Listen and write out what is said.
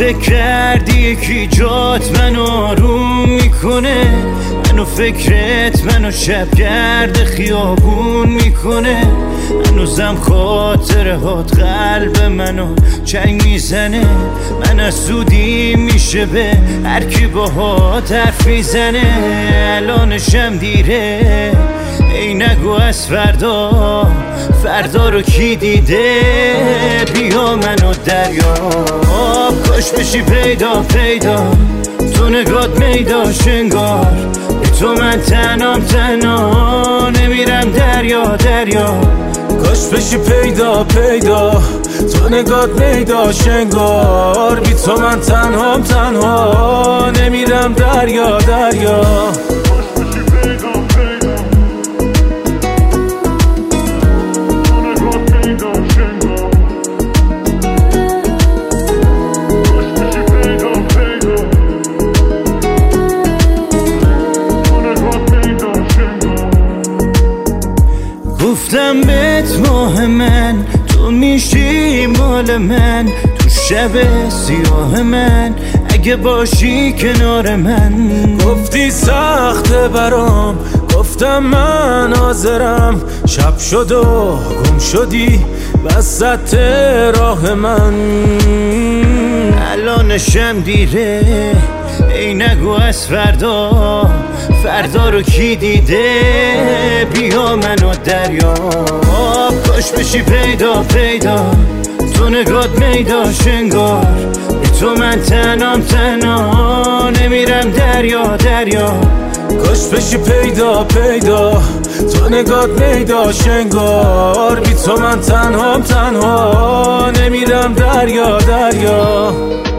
فکر کردی یکی جات منو آروم میکنه، منو فکرت منو شبگرد خیابون میکنه. هنوزم خاطره هات قلب منو چنگ میزنه. من از زودی میشه به هر کی باهات حرف میزنه. الانشم دیره، ای نگو از فردا، فردا رو کی دیده؟ بیا منو دریاب، کاش بشی پیدا پیدا، تو نگات میداش انگار به تو من تنها نمیرم دریا دریا. کاش بشی پیدا پیدا، تو نگات میداش انگار بی تو من تنها نمیرم دریا دریا. گفتم بهت ماه من، تو میشی مال من، تو شب سیاه من اگه باشی کنار من. گفتی سخته برام، گفتم من حاضرم، شب شد و گم شدی وسط راه من. الانشم دیره، ای نگو از فردا، فردا رو کی دیده؟ بیا منو دریاب، کاش بشی پیدا پیدا، تو نگات میداش انگار به تو من تنها نمیرم دریا دریا. کاش بشی پیدا پیدا، تو نگات میداش انگار بی تو من تنها نمیرم دریا دریا.